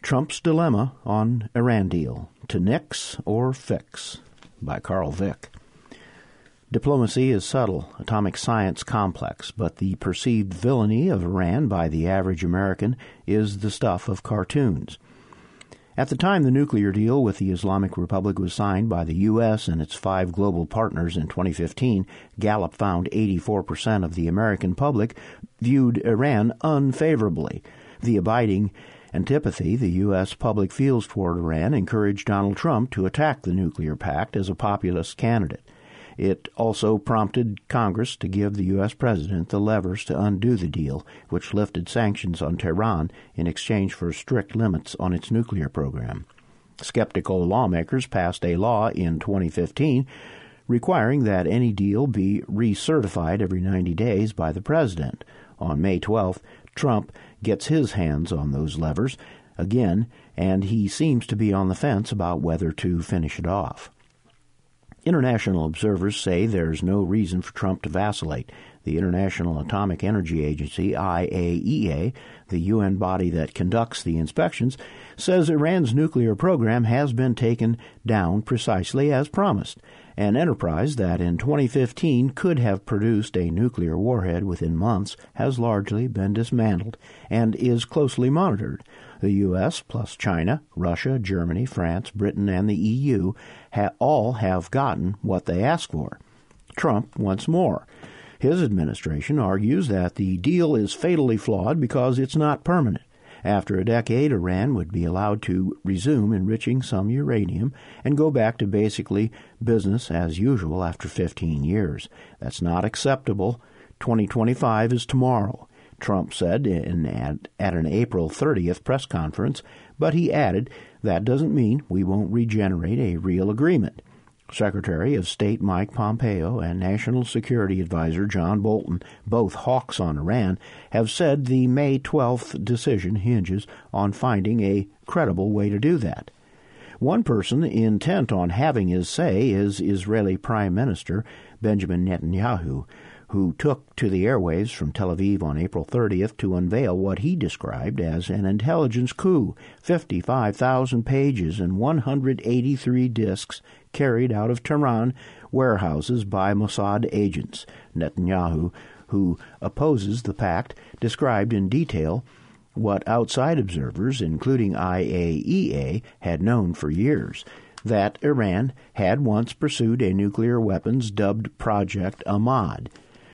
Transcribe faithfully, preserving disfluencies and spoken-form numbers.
Trump's Dilemma on Iran Deal, To Nix or Fix, by Carl Vick. Diplomacy is subtle, atomic science complex, but the perceived villainy of Iran by the average American is the stuff of cartoons. At the time the nuclear deal with the Islamic Republic was signed by the U S and its five global partners in twenty fifteen, Gallup found eighty-four percent of the American public viewed Iran unfavorably. The abiding antipathy the U S public feels toward Iran encouraged Donald Trump to attack the nuclear pact as a populist candidate. It also prompted Congress to give the U S president the levers to undo the deal, which lifted sanctions on Tehran in exchange for strict limits on its nuclear program. Skeptical lawmakers passed a law in twenty fifteen requiring that any deal be recertified every ninety days by the president. On May twelfth, Trump gets his hands on those levers again, and he seems to be on the fence about whether to finish it off. International observers say there's no reason for Trump to vacillate. The International Atomic Energy Agency, I A E A, the U N body that conducts the inspections, says Iran's nuclear program has been taken down precisely as promised. An enterprise that in twenty fifteen could have produced a nuclear warhead within months has largely been dismantled and is closely monitored. The U S, plus China, Russia, Germany, France, Britain, and the E U ha- all have gotten what they asked for. Trump wants more. His administration argues that the deal is fatally flawed because it's not permanent. After a decade, Iran would be allowed to resume enriching some uranium and go back to basically business as usual after fifteen years. That's not acceptable. twenty twenty-five is tomorrow, Trump said in, at, at an April thirtieth press conference, but he added that doesn't mean we won't regenerate a real agreement. Secretary of State Mike Pompeo and National Security Advisor John Bolton, both hawks on Iran, have said the May twelfth decision hinges on finding a credible way to do that. One person intent on having his say is Israeli Prime Minister Benjamin Netanyahu, who took to the airwaves from Tel Aviv on April thirtieth to unveil what he described as an intelligence coup, fifty-five thousand pages and one hundred eighty-three disks carried out of Tehran warehouses by Mossad agents. Netanyahu, who opposes the pact, described in detail what outside observers, including I A E A, had known for years, that Iran had once pursued a nuclear weapons dubbed Project Ahmad.